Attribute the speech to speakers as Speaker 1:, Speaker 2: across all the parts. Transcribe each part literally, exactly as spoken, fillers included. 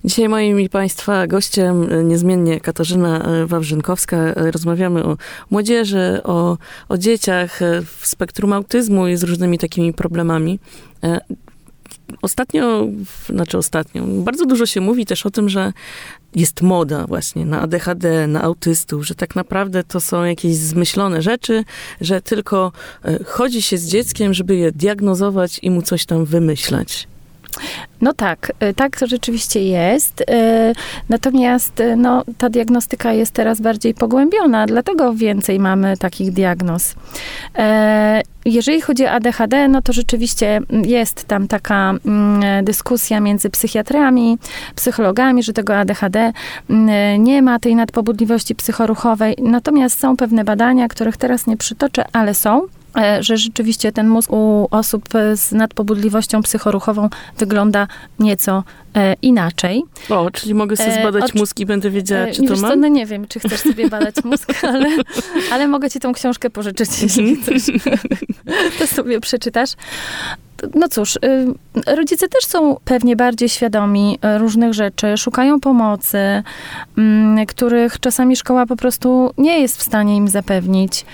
Speaker 1: Dzisiaj moim i Państwa gościem niezmiennie Katarzyna Wawrzynkowska. Rozmawiamy o młodzieży, o, o dzieciach w spektrum autyzmu i z różnymi takimi problemami. Ostatnio, znaczy ostatnio, bardzo dużo się mówi też o tym, że jest moda właśnie na A D H D, na autystów, że tak naprawdę to są jakieś zmyślone rzeczy, że tylko chodzi się z dzieckiem, żeby je diagnozować i mu coś tam wymyślać.
Speaker 2: No tak, tak to rzeczywiście jest. Natomiast no, ta diagnostyka jest teraz bardziej pogłębiona, dlatego więcej mamy takich diagnoz. Jeżeli chodzi o A D H D, no to rzeczywiście jest tam taka dyskusja między psychiatrami, psychologami, że tego A D H D nie ma, tej nadpobudliwości psychoruchowej. Natomiast są pewne badania, których teraz nie przytoczę, ale są, że rzeczywiście ten mózg u osób z nadpobudliwością psychoruchową wygląda nieco e, inaczej.
Speaker 1: O, czyli mogę sobie zbadać e, mózg i będę wiedziała, czy to
Speaker 2: mam?
Speaker 1: mam?
Speaker 2: No nie wiem, czy chcesz sobie badać mózg, ale, ale mogę ci tą książkę pożyczyć, jeśli chcesz. To sobie przeczytasz. No cóż, rodzice też są pewnie bardziej świadomi różnych rzeczy, szukają pomocy, których czasami szkoła po prostu nie jest w stanie im zapewnić.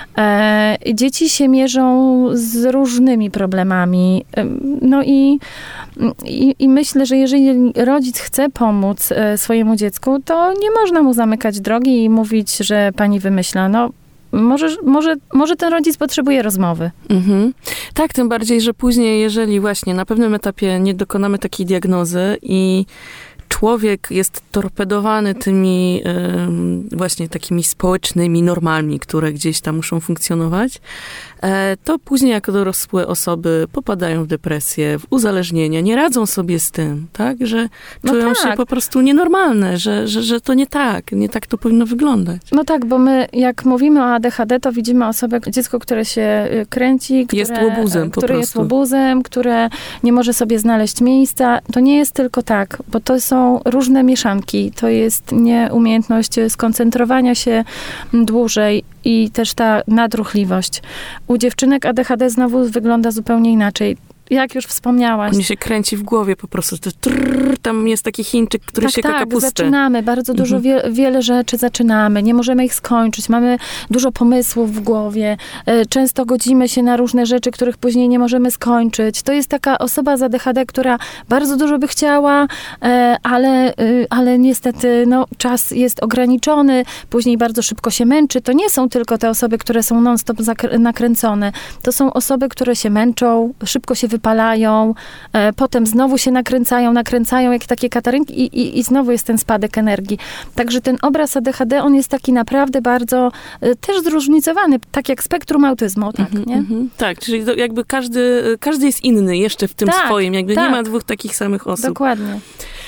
Speaker 2: Dzieci się mierzą z różnymi problemami. No i, i, i myślę, że jeżeli rodzic chce pomóc swojemu dziecku, to nie można mu zamykać drogi i mówić, że pani wymyśla. No, Może, może, może ten rodzic potrzebuje rozmowy. Mhm.
Speaker 1: Tak, tym bardziej, że później, jeżeli właśnie na pewnym etapie nie dokonamy takiej diagnozy i człowiek jest torpedowany tymi y, właśnie takimi społecznymi normami, które gdzieś tam muszą funkcjonować, e, to później jako dorosłe osoby popadają w depresję, w uzależnienia, nie radzą sobie z tym, tak? Że
Speaker 2: no
Speaker 1: czują
Speaker 2: tak.
Speaker 1: się po prostu nienormalne, że, że, że to nie tak, nie tak to powinno wyglądać.
Speaker 2: No tak, bo my jak mówimy o A D H D, to widzimy osobę, dziecko, które się kręci, które
Speaker 1: jest łobuzem po
Speaker 2: które
Speaker 1: prostu.
Speaker 2: jest łobuzem, które nie może sobie znaleźć miejsca. To nie jest tylko tak, bo to są różne mieszanki. To jest nieumiejętność skoncentrowania się dłużej i też ta nadruchliwość. U dziewczynek A D H D znowu wygląda zupełnie inaczej. Jak już wspomniałaś.
Speaker 1: Mnie się kręci w głowie po prostu. Trrr, tam jest taki Chińczyk, który
Speaker 2: tak,
Speaker 1: sieka
Speaker 2: tak,
Speaker 1: kapustę.
Speaker 2: zaczynamy. Bardzo dużo, wie, wiele rzeczy zaczynamy. Nie możemy ich skończyć. Mamy dużo pomysłów w głowie. Często godzimy się na różne rzeczy, których później nie możemy skończyć. To jest taka osoba z A D H D, która bardzo dużo by chciała, ale, ale niestety no, czas jest ograniczony. Później bardzo szybko się męczy. To nie są tylko te osoby, które są non-stop nakręcone. To są osoby, które się męczą, szybko się wypalają, e, potem znowu się nakręcają, nakręcają jak takie katarynki i, i, i znowu jest ten spadek energii. Także ten obraz A D H D, on jest taki naprawdę bardzo e, też zróżnicowany, tak jak spektrum autyzmu, tak, mm-hmm, nie?
Speaker 1: Mm-hmm. Tak, czyli to jakby każdy, każdy jest inny jeszcze w tym
Speaker 2: tak,
Speaker 1: swoim, jakby
Speaker 2: tak.
Speaker 1: nie ma dwóch takich samych osób.
Speaker 2: Dokładnie.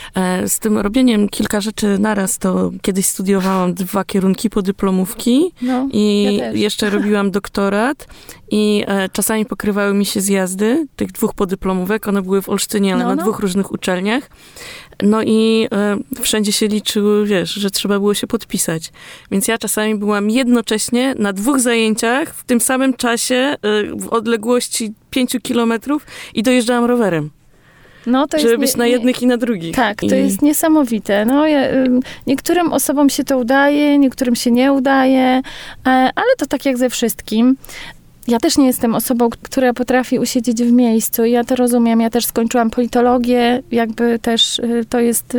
Speaker 1: Z tym robieniem kilka rzeczy naraz, to kiedyś studiowałam dwa kierunki podyplomówki
Speaker 2: no,
Speaker 1: i
Speaker 2: ja
Speaker 1: jeszcze robiłam doktorat i e, czasami pokrywały mi się zjazdy tych dwóch podyplomówek. One były w Olsztynie, ale
Speaker 2: no,
Speaker 1: na
Speaker 2: no.
Speaker 1: dwóch różnych uczelniach. No i e, wszędzie się liczyły, wiesz, że trzeba było się podpisać. Więc ja czasami byłam jednocześnie na dwóch zajęciach w tym samym czasie e, w odległości pięciu kilometrów i dojeżdżałam rowerem.
Speaker 2: No, to
Speaker 1: żeby
Speaker 2: jest
Speaker 1: być
Speaker 2: nie,
Speaker 1: na
Speaker 2: nie,
Speaker 1: jednych i na drugich.
Speaker 2: Tak, to
Speaker 1: I...
Speaker 2: jest niesamowite. No, ja, niektórym osobom się to udaje, niektórym się nie udaje, ale to tak jak ze wszystkim. Ja też nie jestem osobą, która potrafi usiedzieć w miejscu. Ja to rozumiem. Ja też skończyłam politologię. Jakby też to jest...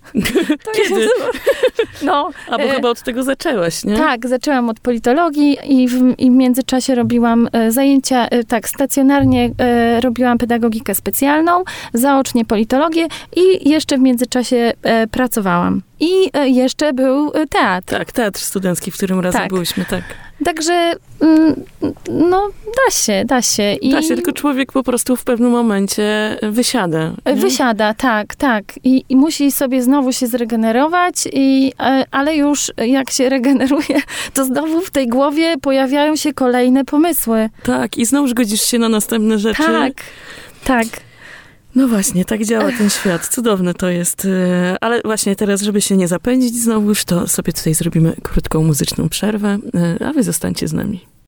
Speaker 2: To
Speaker 1: Kiedy?
Speaker 2: Jest, no,
Speaker 1: A bo e... chyba od tego zaczęłaś, nie?
Speaker 2: Tak, zaczęłam od politologii i w, i w międzyczasie robiłam e, zajęcia, e, tak, stacjonarnie e, robiłam pedagogikę specjalną, zaocznie politologię i jeszcze w międzyczasie e, pracowałam. I e, jeszcze był teatr.
Speaker 1: Tak, teatr studencki, w którym razem
Speaker 2: tak.
Speaker 1: byłyśmy, tak.
Speaker 2: Także, no, da się, da się. I
Speaker 1: da się, tylko człowiek po prostu w pewnym momencie wysiada. Nie?
Speaker 2: Wysiada, tak, tak. I, I musi sobie znowu się zregenerować, i, ale już jak się regeneruje, to znowu w tej głowie pojawiają się kolejne pomysły.
Speaker 1: Tak, i znowu godzisz się na następne rzeczy.
Speaker 2: Tak, tak.
Speaker 1: No właśnie, tak działa ten świat. Cudowne to jest. Ale właśnie teraz, żeby się nie zapędzić znowuż, to sobie tutaj zrobimy krótką muzyczną przerwę, a wy zostańcie z nami.